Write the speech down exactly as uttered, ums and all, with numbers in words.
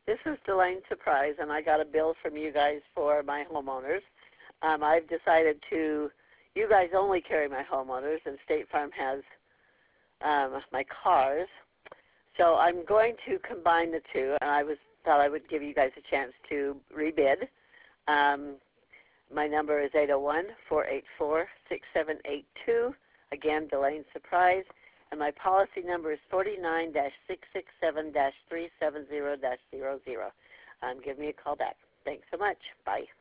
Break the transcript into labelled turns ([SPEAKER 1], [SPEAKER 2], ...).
[SPEAKER 1] This is Delane Surprise, and I got a bill from you guys for my homeowners. Um, I've decided to, you guys only carry my homeowners, and State Farm has um, my cars. So I'm going to combine the two, and I was thought I would give you guys a chance to rebid. Um, my number is eight oh one, four eight four, six seven eight two. Again, Delane Surprise. And my policy number is forty-nine dash six six seven dash three seven zero dash zero zero. Um, give me a call back. Thanks so much. Bye.